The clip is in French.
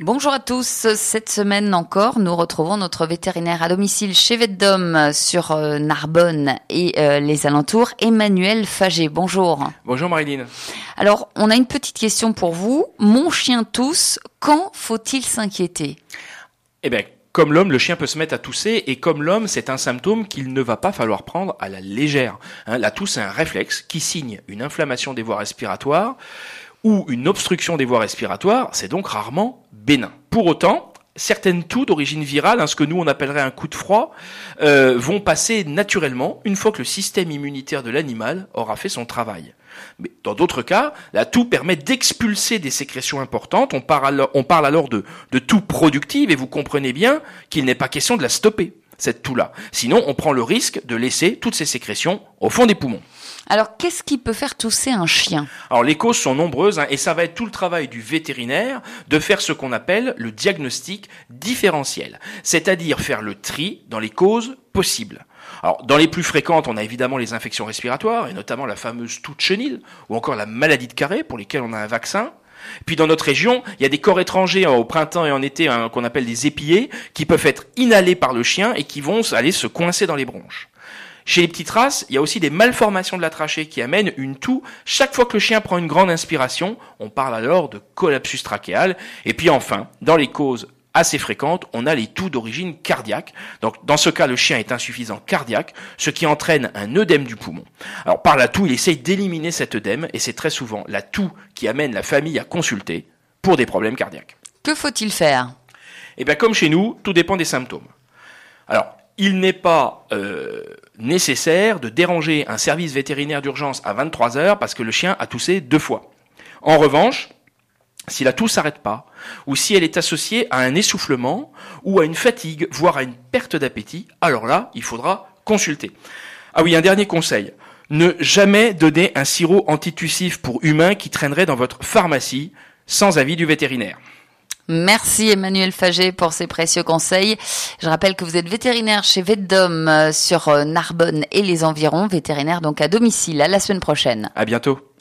Bonjour à tous. Cette semaine encore, nous retrouvons notre vétérinaire à domicile chez Vetdom sur Narbonne et les alentours, Emmanuel Faget. Bonjour. Bonjour Marilyn. Alors, on a une petite question pour vous. Mon chien tousse, quand faut-il s'inquiéter ? Eh bien, comme l'homme, le chien peut se mettre à tousser et comme l'homme, c'est un symptôme qu'il ne va pas falloir prendre à la légère. La toux, c'est un réflexe qui signe une inflammation des voies respiratoires ou une obstruction des voies respiratoires, c'est donc rarement bénin. Pour autant, certaines toux d'origine virale, ce que nous on appellerait un coup de froid, vont passer naturellement une fois que le système immunitaire de l'animal aura fait son travail. Mais dans d'autres cas, la toux permet d'expulser des sécrétions importantes, on parle alors de toux productive et vous comprenez bien qu'il n'est pas question de la stopper, cette toux-là. Sinon, on prend le risque de laisser toutes ces sécrétions au fond des poumons. Alors, qu'est-ce qui peut faire tousser un chien ? Alors, les causes sont nombreuses et ça va être tout le travail du vétérinaire de faire ce qu'on appelle le diagnostic différentiel, c'est-à-dire faire le tri dans les causes possibles. Alors, dans les plus fréquentes, on a évidemment les infections respiratoires et notamment la fameuse toux de chenille ou encore la maladie de Carré pour lesquelles on a un vaccin. Puis dans notre région, il y a des corps étrangers au printemps et en été qu'on appelle des épillés qui peuvent être inhalés par le chien et qui vont aller se coincer dans les bronches. Chez les petites races, il y a aussi des malformations de la trachée qui amènent une toux. Chaque fois que le chien prend une grande inspiration, on parle alors de collapsus trachéal. Et puis enfin, dans les causes assez fréquentes, on a les toux d'origine cardiaque. Donc dans ce cas, le chien est insuffisant cardiaque, ce qui entraîne un œdème du poumon. Alors par la toux, il essaye d'éliminer cet œdème et c'est très souvent la toux qui amène la famille à consulter pour des problèmes cardiaques. Que faut-il faire ? Eh bien comme chez nous, tout dépend des symptômes. Alors, il n'est pas nécessaire de déranger un service vétérinaire d'urgence à 23 heures parce que le chien a toussé 2 fois. En revanche, si la toux s'arrête pas, ou si elle est associée à un essoufflement, ou à une fatigue, voire à une perte d'appétit, alors là, il faudra consulter. Ah oui, un dernier conseil. Ne jamais donner un sirop antitussif pour humain qui traînerait dans votre pharmacie sans avis du vétérinaire. Merci Emmanuel Faget pour ces précieux conseils. Je rappelle que vous êtes vétérinaire chez Vetdom sur Narbonne et les environs, vétérinaire donc à domicile. À la semaine prochaine. À bientôt.